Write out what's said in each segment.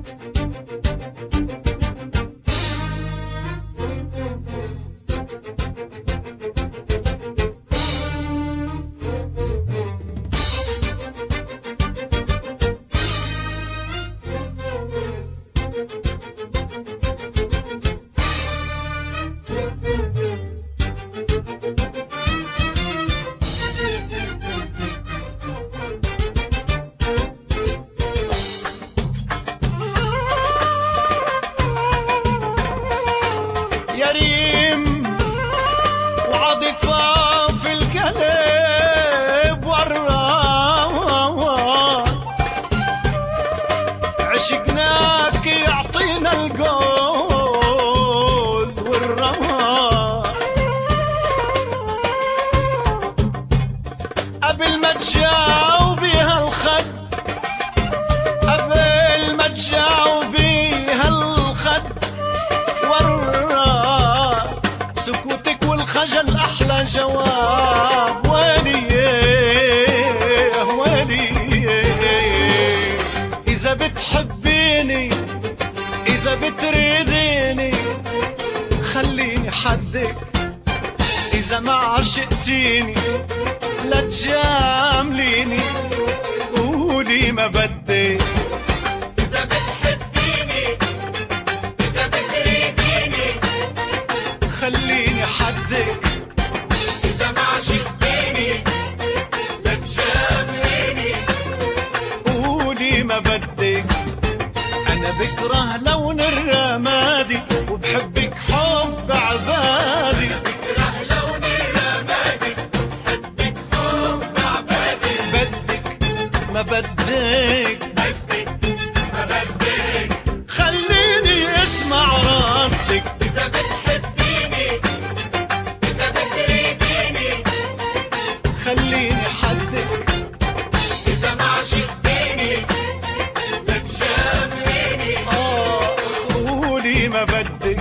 يا ريم وعاطفة في القلب والراء، عشقناك يعطينا القول والرواء، قبل ما تجاوبي هالخد، قبل ما تجاوبي هالخد والراء، سكوتك والخجل أحلى جواب. ويلي ويلي إذا بتحبيني، إذا بتريديني خليني حدك، إذا ما عشقتيني لا تجامليني، قولي ما بدك. إذا بتحبيني، إذا بتريديني خليني حدك، إذا ما عشقتيني لا تجامليني، قولي ما بدك. أنا بكره لون الرمادي وبحبك حب عبادي، بكره لون الرمادي حبك حب عبادي، بدك ما بدك، بدك ما بدك. خليني اسمع ردك. إذا بتحبيني، إذا بتريديني خليني حدك، إذا ما عشقتيني لا تجامليني، قولي ما بدك.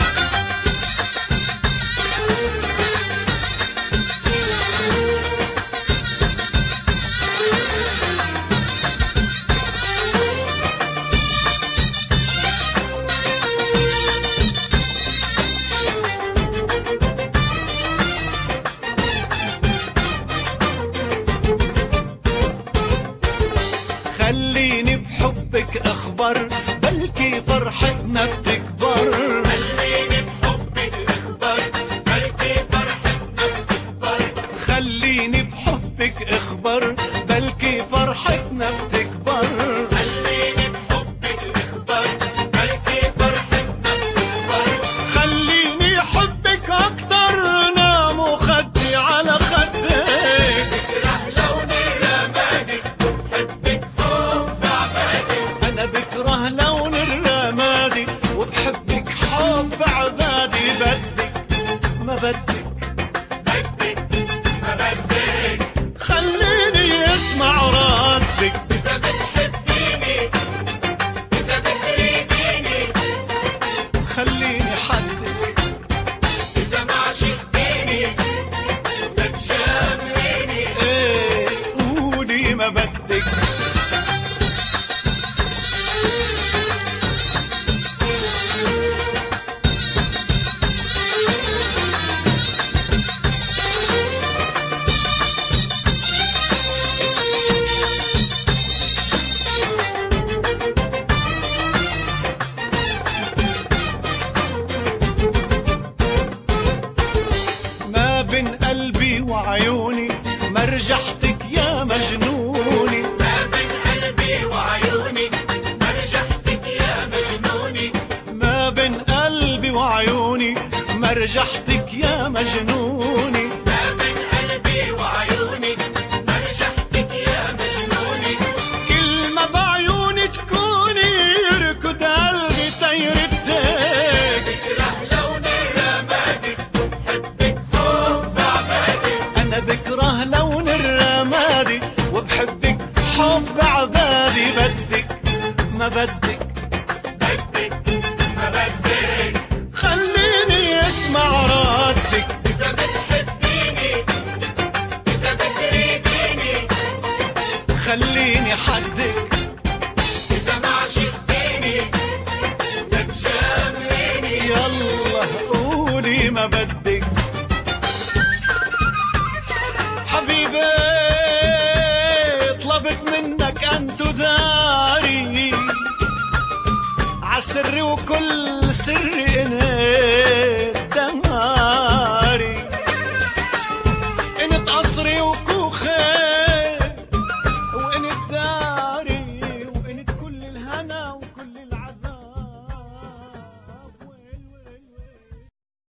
خليني بحبك أخبر، بلكي فرحتنا بتكبر. خليني بحبك أخبر، بلكي فرحتنا بتكبر. خليني بحبك أخبر، بلكي فرحتنا بتكبر. خليني بحبك أخبر، بلكي فرحتنا بتكبر. خليني أحبك أكتر، نام وخدي على خدك. بكره لون الرمادي حبك حب عبادي، أنا بكره لون الرمادي وبحبك حب عبادي، بدك ما بدك، بدك ما بدك. خليني اسمع ردك. إذا بتحبيني، إذا بتريديني خليني حدك، إذا ما عشقتيني لا تجامليني، قولي ما بدك. ما بين قلبي وعيوني مرجحتك يا مجنوني، ما بين قلبي وعيوني مرجحتك يا مجنوني، ما بين قلبي وعيوني مرجحتك يا مجنوني. ما بين قلبي وعيوني مرجحتك يا مجنوني. كل ما بعيوني تكوني يركض قلبي طيرتك. بكره لون الرمادي حبك حب عبادي، أنا بكره لون الرمادي وبحبك حب عبادي، بدك ما بدك، بدك ما بدك. خليني اسمع ردك. إذا بتحبيني، إذا بتريديني خليني حدك، إذا ما عشقتيني طلبت منك أن تداري عالسر وكل سر إنت